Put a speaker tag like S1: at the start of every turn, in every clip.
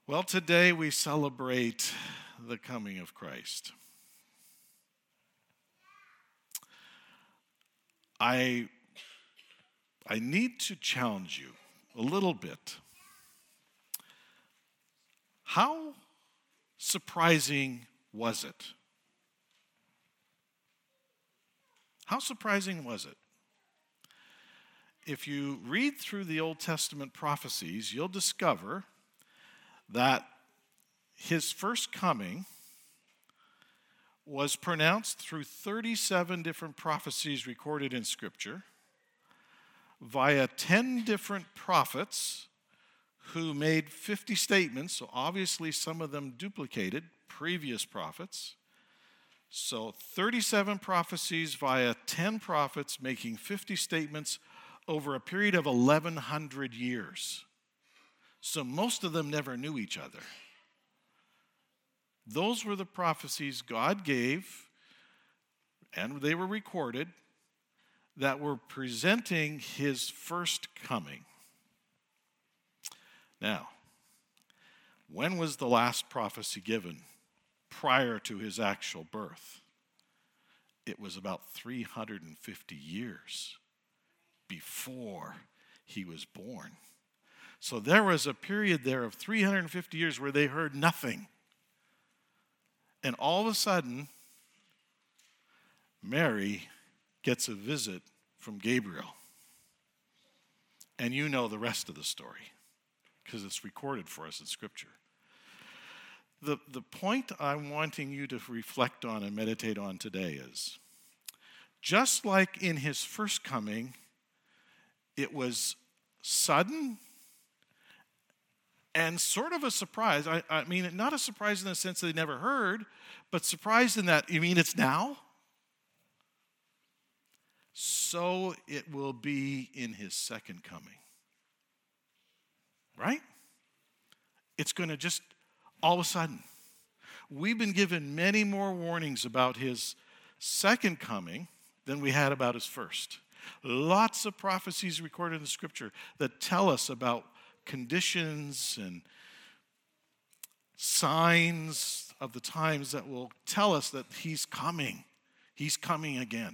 S1: Well, today we celebrate the coming of Christ. I need to challenge you a little bit. How surprising was it? How surprising was it? If you read through the Old Testament prophecies, you'll discover that his first coming was pronounced through 37 different prophecies recorded in Scripture via 10 different prophets who made 50 statements, so obviously some of them duplicated previous prophets. So 37 prophecies via 10 prophets making 50 statements over a period of 1,100 years. So most of them never knew each other. Those were the prophecies God gave, and they were recorded, that were presenting his first coming. Now, when was the last prophecy given prior to his actual birth? It was about 350 years before he was born. So there was a period there of 350 years where they heard nothing. And all of a sudden, Mary gets a visit from Gabriel. And you know the rest of the story because it's recorded for us in Scripture. The point I'm wanting you to reflect on and meditate on today is, just like in his first coming, it was sudden and sort of a surprise. I mean, not a surprise in the sense that they never heard, but surprised in that, you mean it's now? So it will be in his second coming. Right? It's going to just, all of a sudden. We've been given many more warnings about his second coming than we had about his first. Lots of prophecies recorded in the Scripture that tell us about conditions and signs of the times that will tell us that he's coming. He's coming again.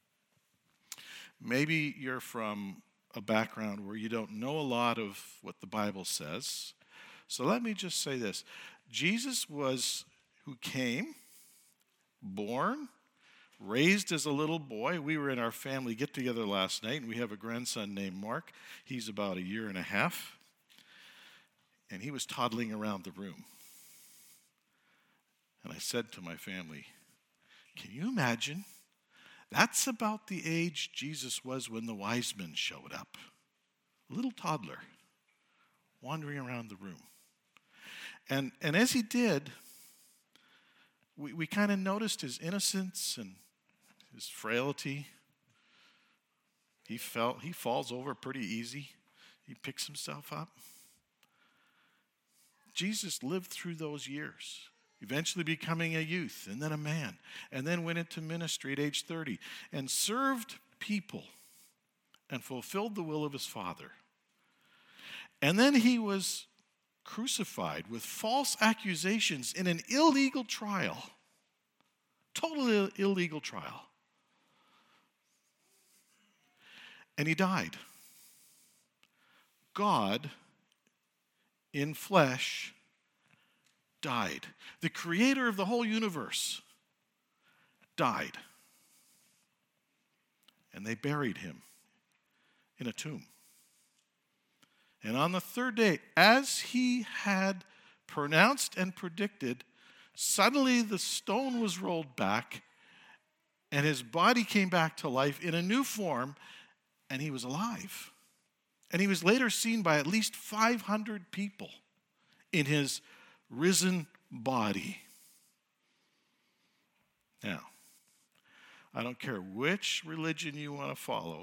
S1: Maybe you're from a background where you don't know a lot of what the Bible says. So let me just say this. Jesus was who came, born, raised as a little boy. We were in our family get-together last night, and we have a grandson named Mark. He's about a year and a half. And he was toddling around the room. And I said to my family, can you imagine? That's about the age Jesus was when the wise men showed up. A little toddler wandering around the room. And as he did, we kind of noticed his innocence and his frailty. He falls over pretty easy. He picks himself up. Jesus lived through those years, eventually becoming a youth and then a man, and then went into ministry at age 30 and served people and fulfilled the will of his Father. And then he was crucified with false accusations in an illegal trial, total illegal trial. And he died. God in flesh died. The creator of the whole universe died. And they buried him in a tomb. And on the third day, as he had pronounced and predicted, suddenly the stone was rolled back and his body came back to life in a new form, and he was alive. And he was later seen by at least 500 people in his risen body. Now, I don't care which religion you want to follow,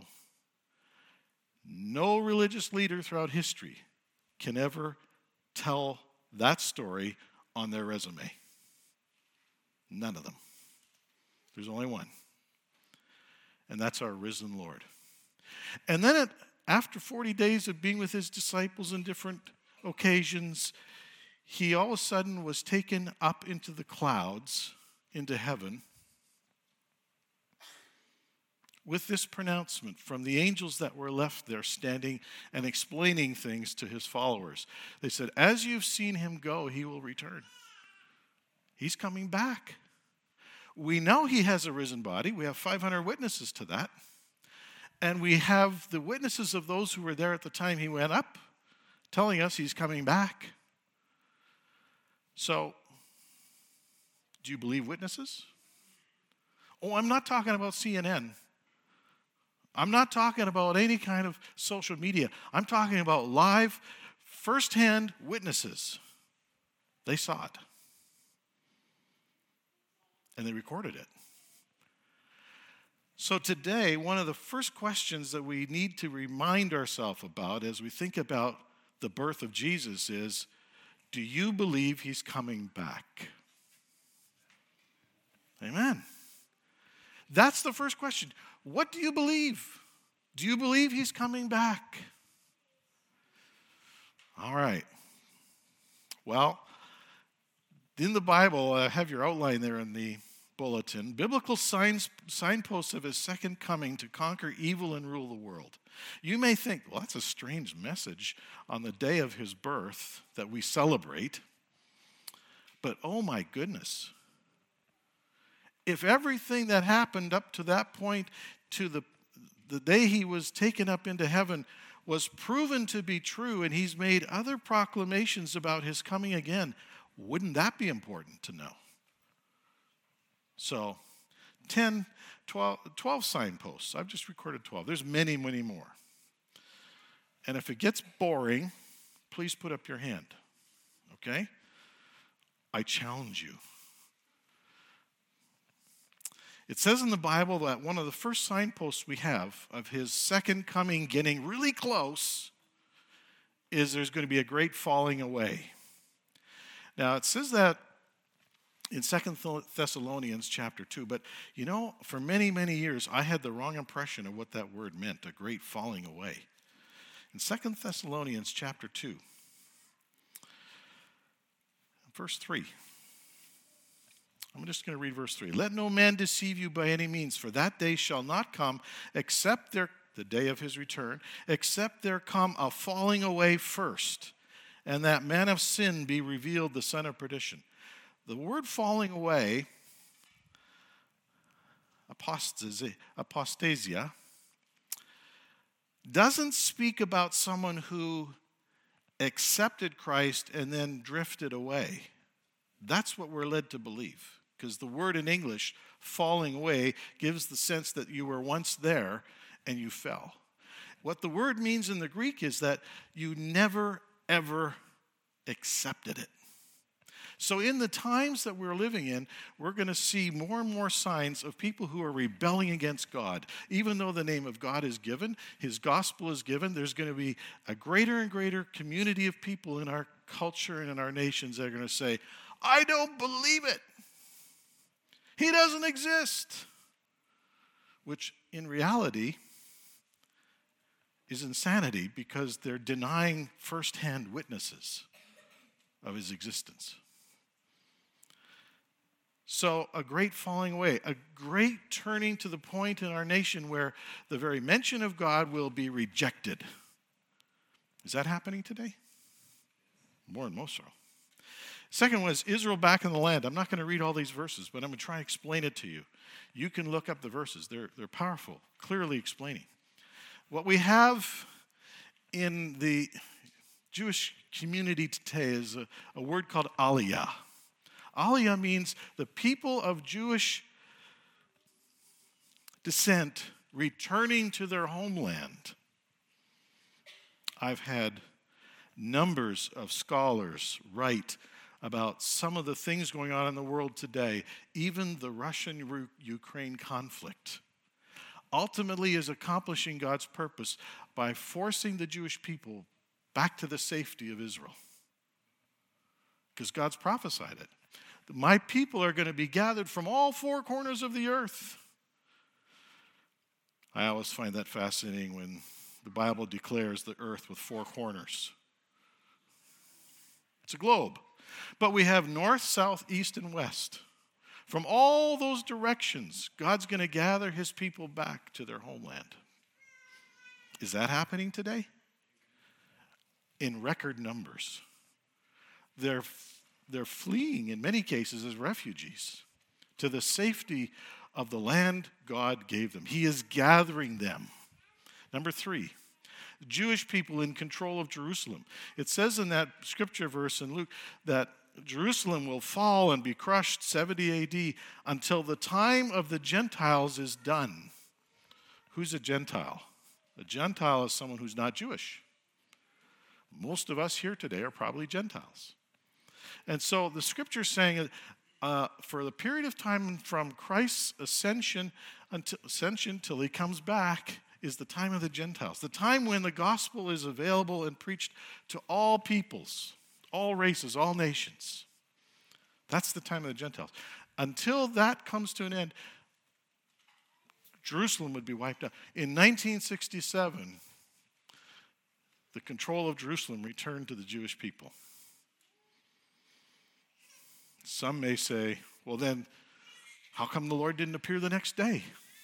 S1: no religious leader throughout history can ever tell that story on their resume. None of them. There's only one. And that's our risen Lord. And then after 40 days of being with his disciples in different occasions, he all of a sudden was taken up into the clouds, into heaven, with this pronouncement from the angels that were left there standing and explaining things to his followers. They said, as you've seen him go, he will return. He's coming back. We know he has a risen body. We have 500 witnesses to that. And we have the witnesses of those who were there at the time he went up telling us he's coming back. So, do you believe witnesses? Oh, I'm not talking about CNN. I'm not talking about any kind of social media. I'm talking about live, firsthand witnesses. They saw it. And they recorded it. So today, one of the first questions that we need to remind ourselves about as we think about the birth of Jesus is, do you believe he's coming back? Amen. That's the first question. What do you believe? Do you believe he's coming back? All right. Well, in the Bible, I have your outline there in the bulletin. Biblical signposts of his second coming to conquer evil and rule the world. You may think, well, that's a strange message on the day of his birth that we celebrate. But oh my goodness. If everything that happened up to that point, to the day he was taken up into heaven, was proven to be true, and he's made other proclamations about his coming again, wouldn't that be important to know? So, 12 signposts. I've just recorded 12. There's many, many more. And if it gets boring, please put up your hand. Okay? I challenge you. It says in the Bible that one of the first signposts we have of his second coming getting really close is there's going to be a great falling away. Now, it says that in 2 Thessalonians chapter 2, but you know, for many, many years, I had the wrong impression of what that word meant, a great falling away. In 2 Thessalonians chapter 2, verse 3. I'm just going to read verse 3. Let no man deceive you by any means, for that day shall not come except the day of his return, except there come a falling away first, and that man of sin be revealed, the son of perdition. The word falling away, apostasia, doesn't speak about someone who accepted Christ and then drifted away. That's what we're led to believe, because the word in English, falling away, gives the sense that you were once there and you fell. What the word means in the Greek is that you never, ever accepted it. So in the times that we're living in, we're going to see more and more signs of people who are rebelling against God. Even though the name of God is given, his gospel is given, there's going to be a greater and greater community of people in our culture and in our nations that are going to say, I don't believe it. He doesn't exist. Which in reality is insanity, because they're denying firsthand witnesses of his existence. So a great falling away, a great turning to the point in our nation where the very mention of God will be rejected. Is that happening today? More and more so. Second one is Israel back in the land. I'm not going to read all these verses, but I'm going to try and explain it to you. You can look up the verses. They're powerful, clearly explaining. What we have in the Jewish community today is a word called aliyah. Aliyah means the people of Jewish descent returning to their homeland. I've had numbers of scholars write about some of the things going on in the world today, even the Russian-Ukraine conflict, ultimately is accomplishing God's purpose by forcing the Jewish people back to the safety of Israel. Because God's prophesied it. My people are going to be gathered from all four corners of the earth. I always find that fascinating when the Bible declares the earth with four corners. It's a globe. But we have north, south, east, and west. From all those directions, God's going to gather his people back to their homeland. Is that happening today? In record numbers. They're fleeing, in many cases, as refugees to the safety of the land God gave them. He is gathering them. Number 3, the Jewish people in control of Jerusalem. It says in that scripture verse in Luke that Jerusalem will fall and be crushed 70 AD until the time of the Gentiles is done. Who's a Gentile? A Gentile is someone who's not Jewish. Most of us here today are probably Gentiles. And so the scripture is saying for the period of time from Christ's ascension till he comes back is the time of the Gentiles, the time when the gospel is available and preached to all peoples, all races, all nations. That's the time of the Gentiles. Until that comes to an end, Jerusalem would be wiped out. In 1967, the control of Jerusalem returned to the Jewish people. Some may say, well then, how come the Lord didn't appear the next day?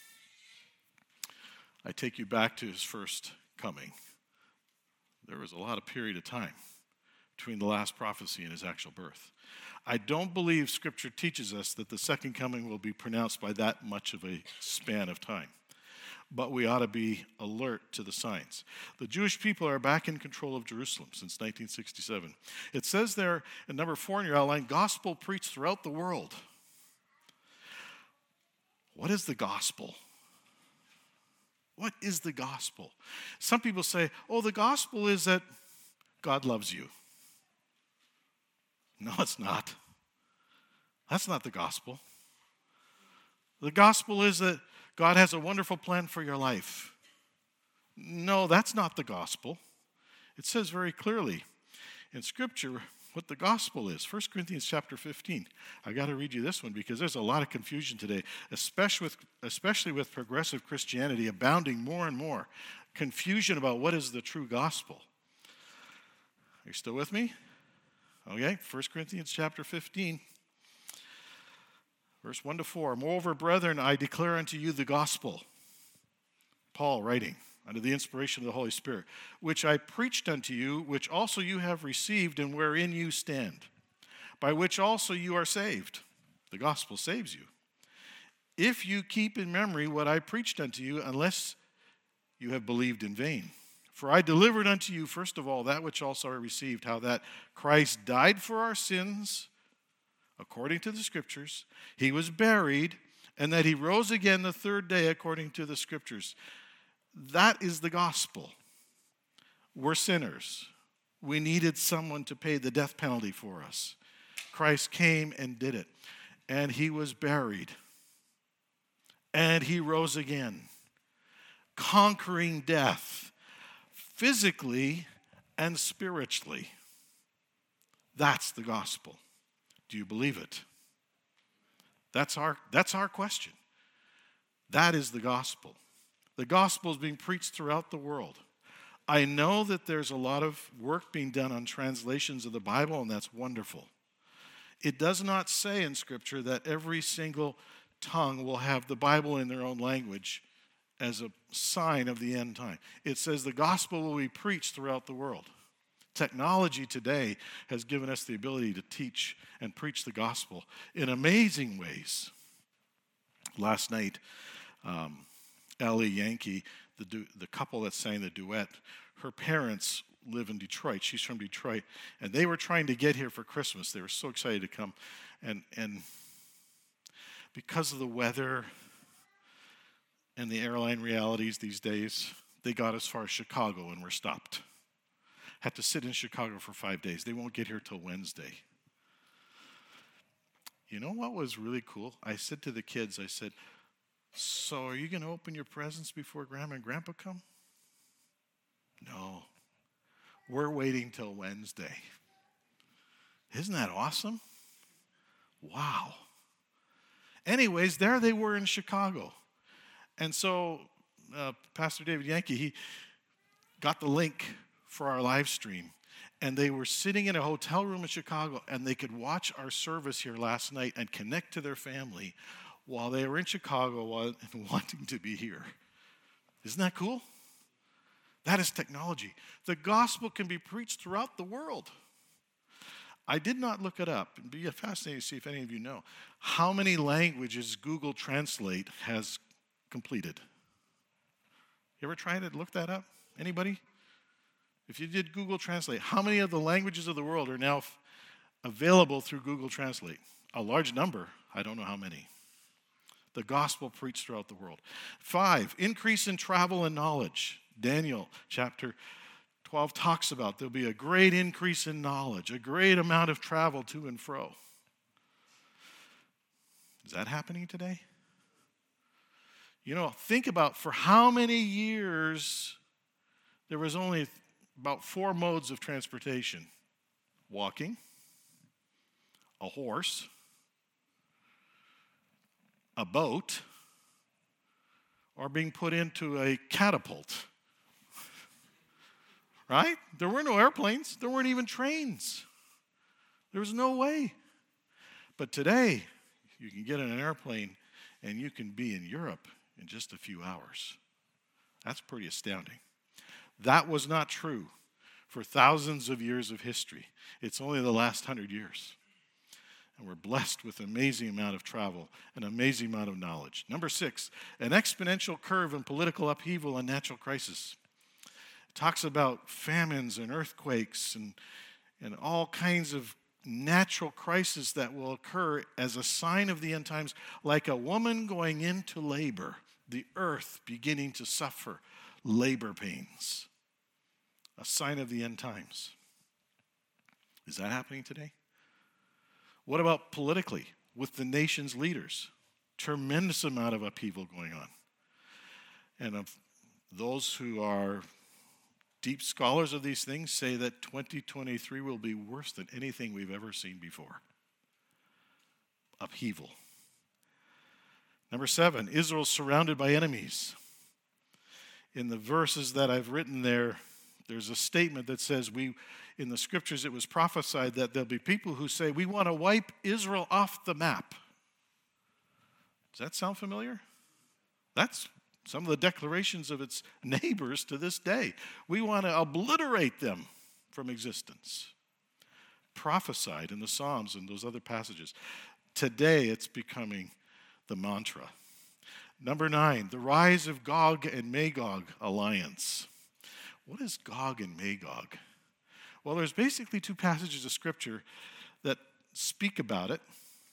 S1: I take you back to his first coming. There was a lot of period of time between the last prophecy and his actual birth. I don't believe Scripture teaches us that the second coming will be pronounced by that much of a span of time. But we ought to be alert to the signs. The Jewish people are back in control of Jerusalem since 1967. It says there in number 4 in your outline, gospel preached throughout the world. What is the gospel? What is the gospel? Some people say, oh, the gospel is that God loves you. No, it's not. That's not the gospel. The gospel is that God has a wonderful plan for your life. No, that's not the gospel. It says very clearly in Scripture what the gospel is. 1 Corinthians chapter 15. I got to read you this one because there's a lot of confusion today, especially with progressive Christianity abounding more and more. Confusion about what is the true gospel. Are you still with me? Okay, 1 Corinthians chapter 15. Verse 1 to 4, moreover, brethren, I declare unto you the gospel. Paul writing, under the inspiration of the Holy Spirit, which I preached unto you, which also you have received, and wherein you stand, by which also you are saved. The gospel saves you. If you keep in memory what I preached unto you, unless you have believed in vain. For I delivered unto you, first of all, that which also I received, how that Christ died for our sins, according to the Scriptures, he was buried, and that he rose again the third day according to the Scriptures. That is the gospel. We're sinners. We needed someone to pay the death penalty for us. Christ came and did it. And he was buried. And he rose again, conquering death, physically and spiritually. That's the gospel. Do you believe it? That's our question. That is the gospel. The gospel is being preached throughout the world. I know that there's a lot of work being done on translations of the Bible, and that's wonderful. It does not say in Scripture that every single tongue will have the Bible in their own language as a sign of the end time. It says the gospel will be preached throughout the world. Technology today has given us the ability to teach and preach the gospel in amazing ways. Last night, Ellie Yankee, the couple that sang the duet, her parents live in Detroit. She's from Detroit. And they were trying to get here for Christmas. They were so excited to come. And because of the weather and the airline realities these days, they got as far as Chicago and were stopped. Had to sit in Chicago for 5 days. They won't get here till Wednesday. You know what was really cool? I said to the kids, I said, so are you going to open your presents before Grandma and Grandpa come? No. We're waiting till Wednesday. Isn't that awesome? Wow. Anyways, there they were in Chicago. And so Pastor David Yankee, he got the link for our live stream. And they were sitting in a hotel room in Chicago, and they could watch our service here last night and connect to their family while they were in Chicago and wanting to be here. Isn't that cool? That is technology. The gospel can be preached throughout the world. I did not look it up. It'd be fascinating to see if any of you know how many languages Google Translate has completed. You ever tried to look that up? Anybody? If you did Google Translate, how many of the languages of the world are now available through Google Translate? A large number. I don't know how many. The gospel preached throughout the world. 5, increase in travel and knowledge. Daniel chapter 12 talks about there'll be a great increase in knowledge, a great amount of travel to and fro. Is that happening today? You know, think about for how many years there was only about 4 modes of transportation: walking, a horse, a boat, or being put into a catapult. Right? There were no airplanes. There weren't even trains. There was no way. But today, you can get in an airplane and you can be in Europe in just a few hours. That's pretty astounding. That was not true for thousands of years of history. It's only the last 100 years. And we're blessed with an amazing amount of travel, an amazing amount of knowledge. Number 6, an exponential curve in political upheaval and natural crisis. It talks about famines and earthquakes and all kinds of natural crises that will occur as a sign of the end times, like a woman going into labor, the earth beginning to suffer labor pains. A sign of the end times. Is that happening today? What about politically with the nation's leaders? Tremendous amount of upheaval going on. And of those who are deep scholars of these things say that 2023 will be worse than anything we've ever seen before. Upheaval. Number 7, Israel's surrounded by enemies. In the verses that I've written there, there's a statement that says in the scriptures it was prophesied that there'll be people who say, we want to wipe Israel off the map. Does that sound familiar? That's some of the declarations of its neighbors to this day. We want to obliterate them from existence. Prophesied in the Psalms and those other passages. Today it's becoming the mantra. Number 9, the rise of Gog and Magog alliance. What is Gog and Magog? Well, there's basically 2 passages of Scripture that speak about it.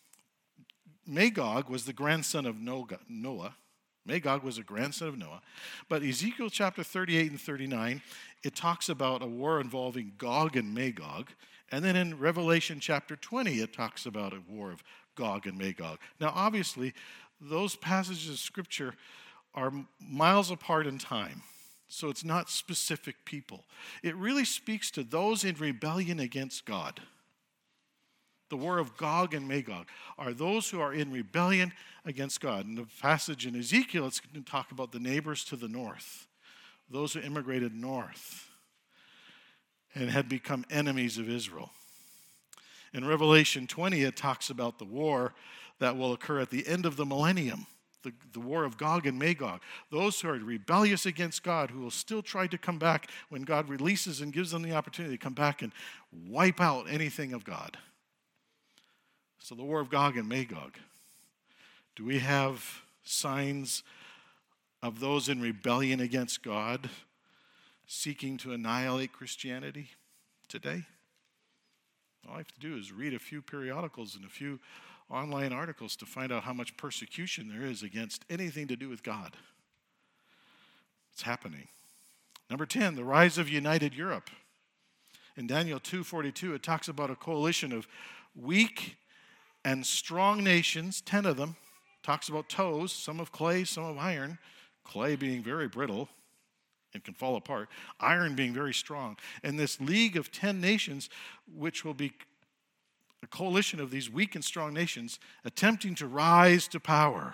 S1: Magog was the grandson of Noah. Magog was a grandson of Noah. But Ezekiel chapter 38 and 39, it talks about a war involving Gog and Magog. And then in Revelation chapter 20, it talks about a war of Gog and Magog. Now, obviously, those passages of Scripture are miles apart in time. So it's not specific people. It really speaks to those in rebellion against God. The war of Gog and Magog are those who are in rebellion against God. In the passage in Ezekiel, it's going to talk about the neighbors to the north, those who immigrated north and had become enemies of Israel. In Revelation 20, it talks about the war that will occur at the end of the millennium, the war of Gog and Magog. Those who are rebellious against God, who will still try to come back when God releases and gives them the opportunity to come back and wipe out anything of God. So the war of Gog and Magog. Do we have signs of those in rebellion against God seeking to annihilate Christianity today? All I have to do is read a few periodicals and a few online articles to find out how much persecution there is against anything to do with God. It's happening. Number 10, the rise of united Europe. In Daniel 2:42, it talks about a coalition of weak and strong nations, 10 of them. Talks about toes, some of clay, some of iron. Clay being very brittle and can fall apart. Iron being very strong. And this league of 10 nations, which will be a coalition of these weak and strong nations attempting to rise to power.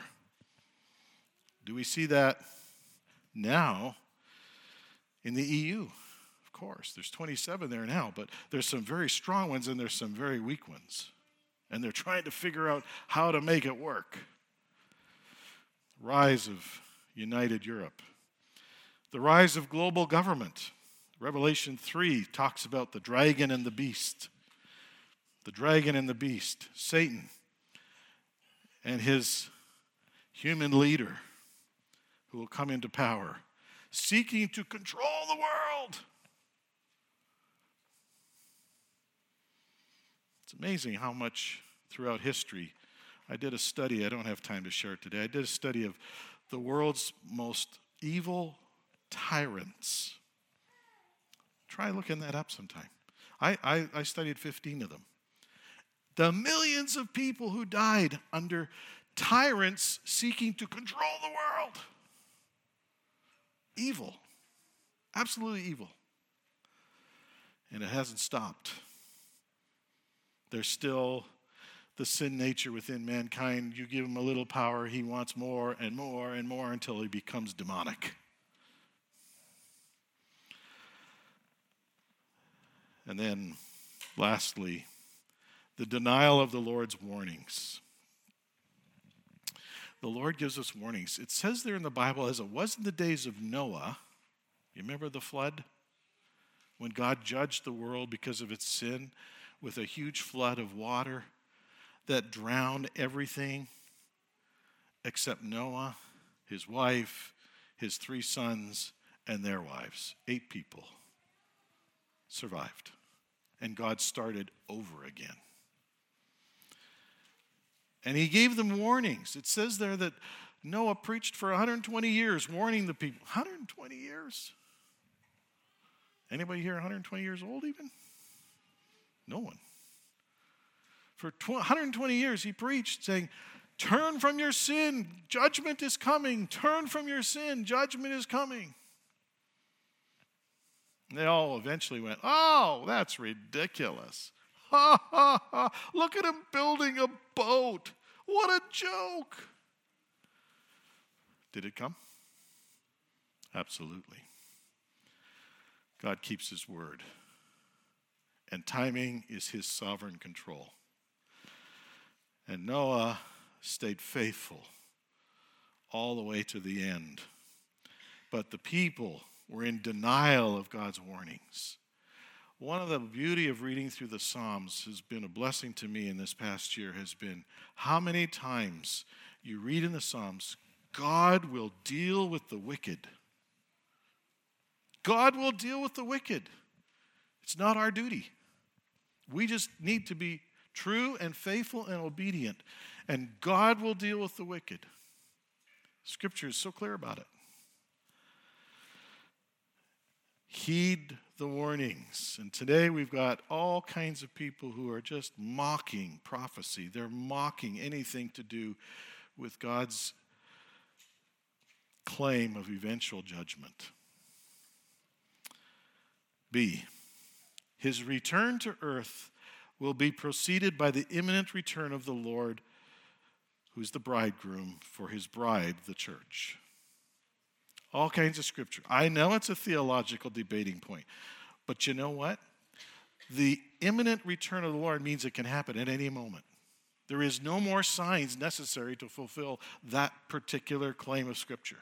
S1: Do we see that now in the EU? Of course. There's 27 there now, but there's some very strong ones and there's some very weak ones. And they're trying to figure out how to make it work. Rise of united Europe. The rise of global government. Revelation 3 talks about the dragon and the beast. The dragon and the beast, Satan, and his human leader who will come into power, seeking to control the world. It's amazing how much throughout history, I did a study, I don't have time to share it today, I did a study of the world's most evil tyrants. Try looking that up sometime. I studied 15 of them. The millions of people who died under tyrants seeking to control the world. Evil. Absolutely evil. And it hasn't stopped. There's still the sin nature within mankind. You give him a little power, he wants more and more and more until he becomes demonic. And then, lastly, the denial of the Lord's warnings. The Lord gives us warnings. It says there in the Bible, as it was in the days of Noah, you remember the flood? When God judged the world because of its sin with a huge flood of water that drowned everything except Noah, his wife, his 3 sons, and their wives. 8 people survived. And God started over again. And he gave them warnings. It says there that Noah preached for 120 years, warning the people. 120 years? Anybody here 120 years old even? No one. For 120 years he preached saying, turn from your sin, judgment is coming. Turn from your sin, judgment is coming. And they all eventually went, oh, that's ridiculous. Ha, ha, ha. Look at him building a boat. What a joke. Did it come? Absolutely. God keeps his word. And timing is his sovereign control. And Noah stayed faithful all the way to the end. But the people were in denial of God's warnings. One of the beauty of reading through the Psalms has been a blessing to me in this past year has been how many times you read in the Psalms, God will deal with the wicked. God will deal with the wicked. It's not our duty. We just need to be true and faithful and obedient, and God will deal with the wicked. Scripture is so clear about it. Heed the warnings. And today we've got all kinds of people who are just mocking prophecy. They're mocking anything to do with God's claim of eventual judgment. B, his return to earth will be preceded by the imminent return of the Lord, who's the bridegroom for his bride, the church. All kinds of scripture. I know it's a theological debating point, but you know what? The imminent return of the Lord means it can happen at any moment. There is no more signs necessary to fulfill that particular claim of scripture.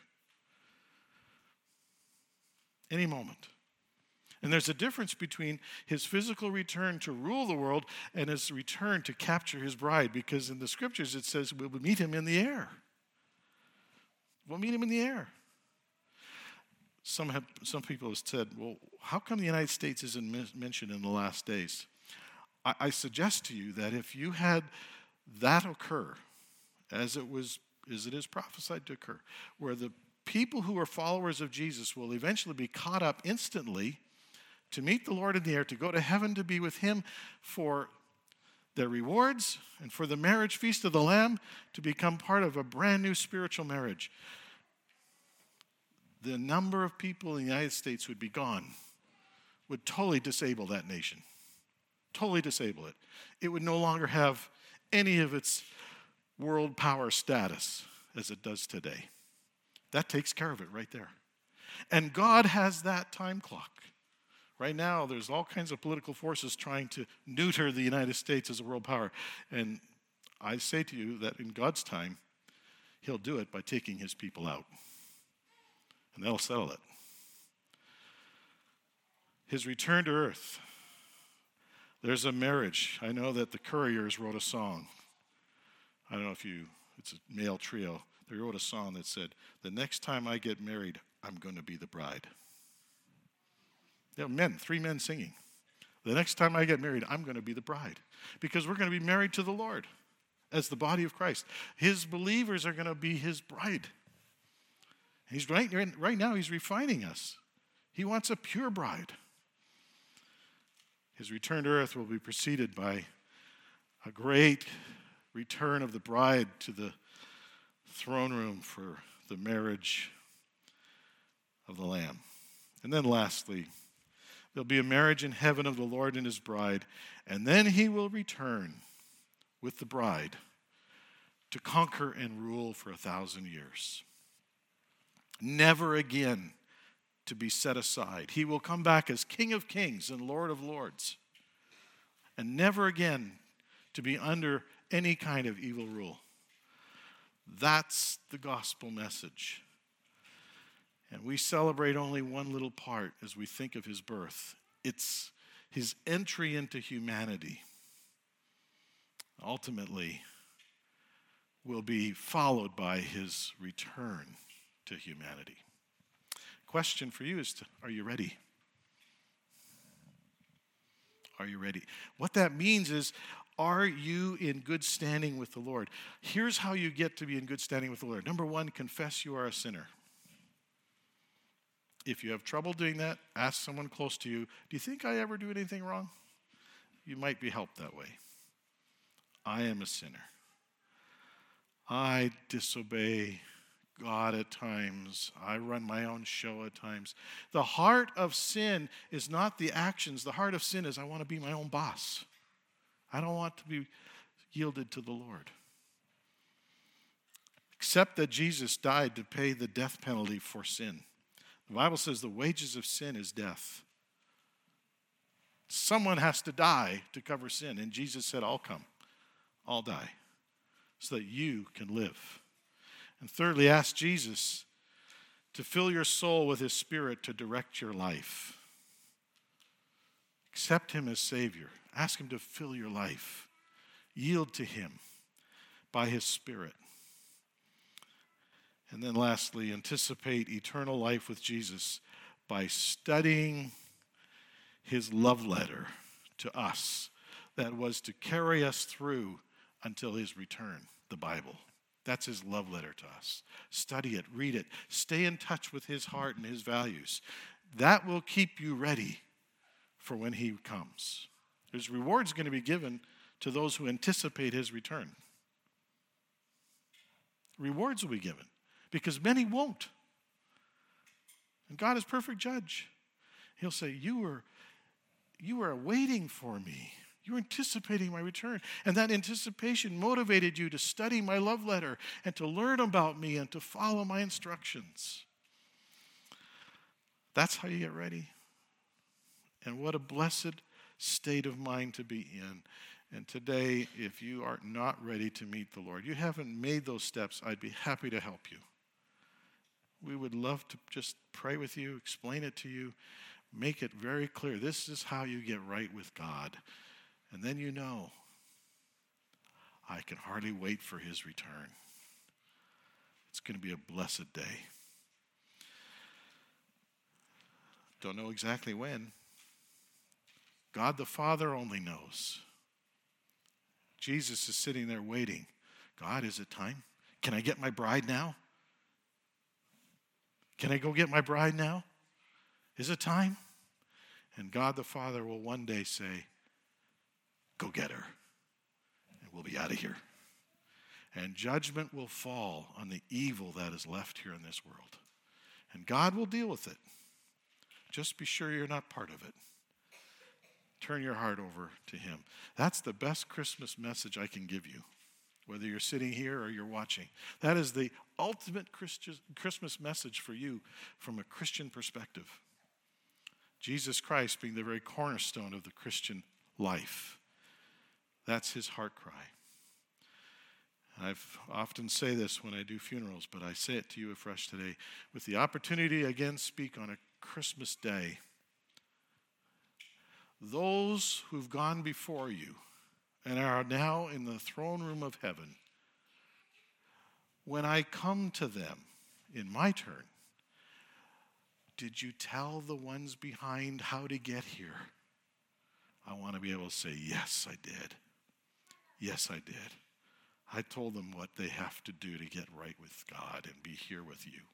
S1: Any moment. And there's a difference between his physical return to rule the world and his return to capture his bride, because in the scriptures it says we'll meet him in the air. We'll meet him in the air. Some people have said, well, how come the United States isn't mentioned in the last days? I suggest to you that if you had that occur, as it is prophesied to occur, where the people who are followers of Jesus will eventually be caught up instantly to meet the Lord in the air, to go to heaven to be with him for their rewards and for the marriage feast of the Lamb, to become part of a brand new spiritual marriage. The number of people in the United States would be gone, would totally disable that nation. Totally disable it. It would no longer have any of its world power status as it does today. That takes care of it right there. And God has that time clock. Right now, there's all kinds of political forces trying to neuter the United States as a world power. And I say to you that in God's time, he'll do it by taking his people out. And that'll settle it. His return to earth. There's a marriage. I know that the Couriers wrote a song. I don't know if it's a male trio. They wrote a song that said, "The next time I get married, I'm going to be the bride." Men, 3 men singing. The next time I get married, I'm going to be the bride. Because we're going to be married to the Lord as the body of Christ. His believers are going to be his bride. He's right now, he's refining us. He wants a pure bride. His return to earth will be preceded by a great return of the bride to the throne room for the marriage of the Lamb. And then lastly, there'll be a marriage in heaven of the Lord and his bride, and then he will return with the bride to conquer and rule for 1,000 years. Never again to be set aside. He will come back as King of Kings and Lord of Lords, and never again to be under any kind of evil rule. That's the gospel message. And we celebrate only one little part as we think of his birth. It's his entry into humanity. Ultimately, will be followed by his return to humanity. Question for you is, are you ready? Are you ready? What that means is, are you in good standing with the Lord? Here's how you get to be in good standing with the Lord. Number 1, confess you are a sinner. If you have trouble doing that, ask someone close to you, do you think I ever do anything wrong? You might be helped that way. I am a sinner. I disobey God at times. I run my own show at times. The heart of sin is not the actions. The heart of sin is I want to be my own boss. I don't want to be yielded to the Lord. Except that Jesus died to pay the death penalty for sin. The Bible says the wages of sin is death. Someone has to die to cover sin. And Jesus said, I'll come. I'll die so that you can live. And thirdly, ask Jesus to fill your soul with his Spirit to direct your life. Accept him as Savior. Ask him to fill your life. Yield to him by his Spirit. And then lastly, anticipate eternal life with Jesus by studying his love letter to us that was to carry us through until his return, the Bible. That's his love letter to us. Study it, read it, stay in touch with his heart and his values. That will keep you ready for when he comes. There's rewards going to be given to those who anticipate his return. Rewards will be given because many won't. And God is perfect judge. He'll say, you were waiting for me. You were anticipating my return. And that anticipation motivated you to study my love letter and to learn about me and to follow my instructions. That's how you get ready. And what a blessed state of mind to be in. And today, if you are not ready to meet the Lord, you haven't made those steps, I'd be happy to help you. We would love to just pray with you, explain it to you, make it very clear. This is how you get right with God. And then you know, I can hardly wait for his return. It's going to be a blessed day. Don't know exactly when. God the Father only knows. Jesus is sitting there waiting. God, is it time? Can I get my bride now? Can I go get my bride now? Is it time? And God the Father will one day say, go get her. And we'll be out of here. And judgment will fall on the evil that is left here in this world. And God will deal with it. Just be sure you're not part of it. Turn your heart over to him. That's the best Christmas message I can give you, whether you're sitting here or you're watching. That is the ultimate Christmas message for you from a Christian perspective. Jesus Christ being the very cornerstone of the Christian life. That's his heart cry. I've often say this when I do funerals, but I say it to you afresh today. With the opportunity again speak on a Christmas day, those who've gone before you and are now in the throne room of heaven, when I come to them in my turn, did you tell the ones behind how to get here? I want to be able to say, yes, I did. Yes, I did. I told them what they have to do to get right with God and be here with you.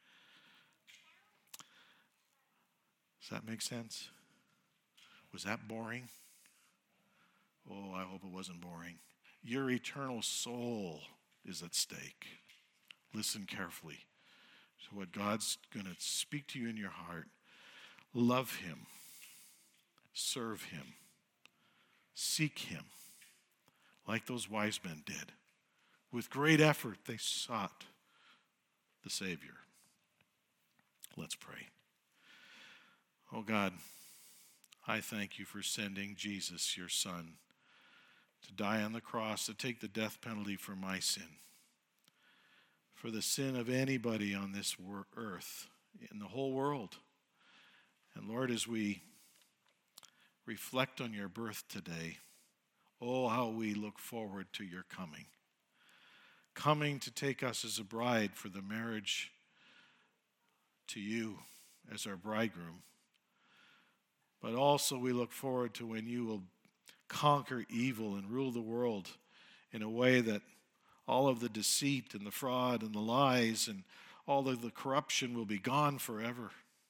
S1: Does that make sense? Was that boring? Oh, I hope it wasn't boring. Your eternal soul is at stake. Listen carefully to what God's going to speak to you in your heart. Love him. Serve him. Seek him. Like those wise men did. With great effort, they sought the Savior. Let's pray. Oh God, I thank you for sending Jesus, your Son, to die on the cross, to take the death penalty for my sin, for the sin of anybody on this earth, in the whole world. And Lord, as we reflect on your birth today, oh, how we look forward to your coming to take us as a bride for the marriage to you as our bridegroom. But also we look forward to when you will conquer evil and rule the world in a way that all of the deceit and the fraud and the lies and all of the corruption will be gone forever.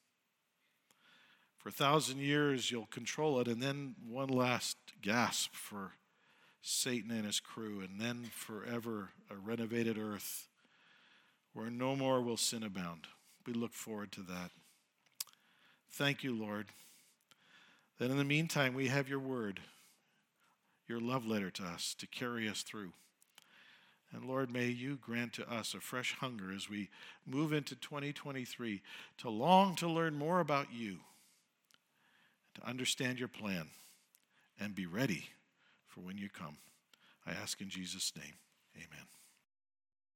S1: For 1,000 years you'll control it, and then one last gasp for Satan and his crew, and then forever a renovated earth where no more will sin abound. We look forward to that. Thank you, Lord, that in the meantime we have your word, your love letter to us to carry us through. And Lord, may you grant to us a fresh hunger as we move into 2023 to long to learn more about you, to understand your plan, and be ready for when you come. I ask in Jesus' name, amen.